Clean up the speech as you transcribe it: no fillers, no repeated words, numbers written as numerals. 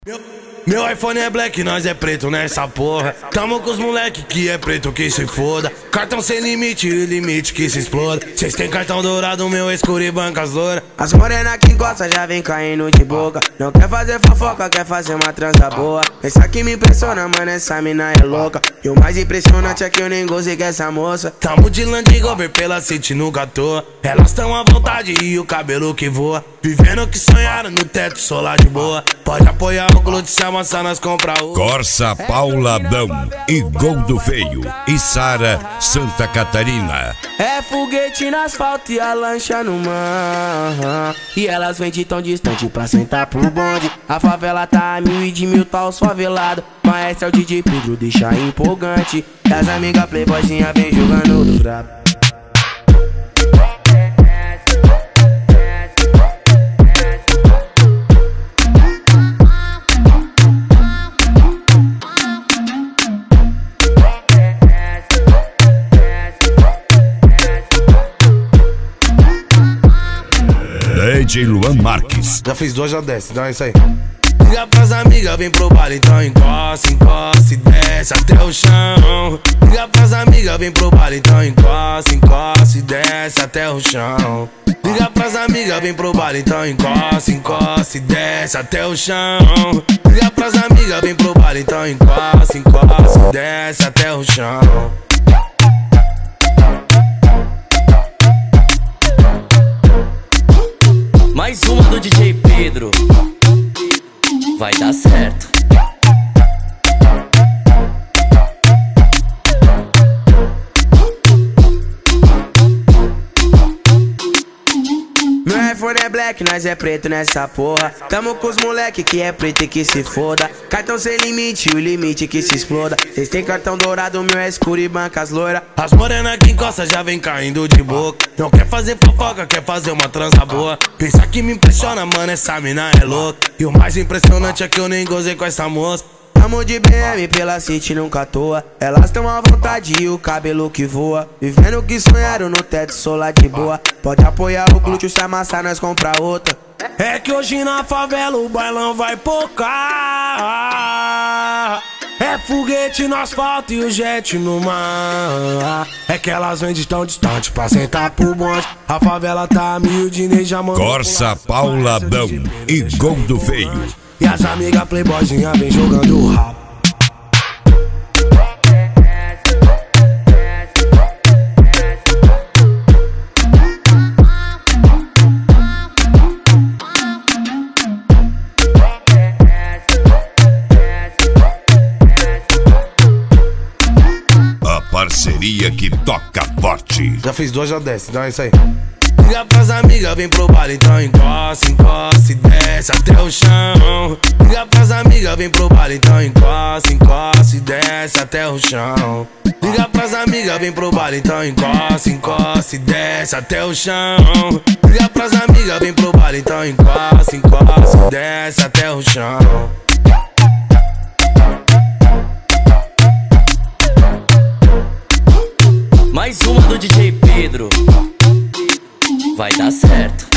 Meu iPhone é black, nós é preto nessa porra. Tamo com os moleque que é preto que se foda. Cartão sem limite, limite que se exploda. Cês tem cartão dourado, meu escuro e bancas loura. As morena que encosta já vem caindo de boca. Não quer fazer fofoca, quer fazer uma transa boa. Essa aqui me impressiona, mano, essa mina é louca. E o mais impressionante é que eu nem gozei com essa moça. Tamo de Land Rover pela City, nunca à toa. Elas tão à vontade e o cabelo que voa. Vivendo o que sonharam no teto, solar de boa. Pode apoiar o glúteo, se amassar nós compra o Corsa Pauladão e Gol do Veio e Sara Santa Catarina. É foguete no asfalto e a lancha no mar. E elas vêm de tão distante pra sentar pro bonde. A favela tá a 1000 e de 1000 tá os favelados. Maestro é o DJ Pedro, deixa empolgante. E as amigas playboyzinha vem jogando do brabo. DJ Luan Marques. Já fiz 2, já desce, então é isso aí. Liga pras amigas, vem pro baile, então encosta, encosta e desce até o chão. Liga pras amigas, vem pro baile, então encosta, encosta e desce até o chão. Liga pras amigas, vem pro baile, então encosta, encosta e desce até o chão. Liga pras amigas, vem pro baile, então encosta, encosta e desce até o chão. Mais uma do DJ Pedro. Vai dar certo. Meu iPhone é black, nós é preto nessa porra. Tamo com os moleque que é preto e que se foda. Cartão sem limite, o limite que se exploda. Cês tem cartão dourado, meu é escuro e bancas loira. As morena que encosta já vem caindo de boca. Não quer fazer fofoca, quer fazer uma transa boa. Pensa que me impressiona, mano, essa mina é louca. E o mais impressionante é que eu nem gozei com essa moça. Tamo de BM pela City, nunca à toa. Elas tão à vontade e o cabelo que voa. Vivendo o que sonharam no teto, solar de boa. Pode apoiar o glúteo, se amassar nós compra outra. É que hoje na favela o bailão vai pocar. É foguete no asfalto e o jet no mar. É que elas vêm de tão distante pra sentar pro bonde. A favela tá a 1000 de nem já mandou. Corsa Pauladão e Gol do Veio. E as amigas playboyzinha vem jogando o rabo. A parceria que toca forte. Já fiz 2, já desce, então é isso aí. Liga pras amigas, vem pro baile, então encosta, encosta e desce até o chão. Liga pras amigas, vem pro baile, então encosta, encosta e desce até o chão. Liga pras amigas, vem pro baile, então encosta, encosta e desce até o chão. Liga pras amigas, vem pro baile, então encosta, encosta e desce até o chão. Mais uma do DJ Pedro. Vai dar certo.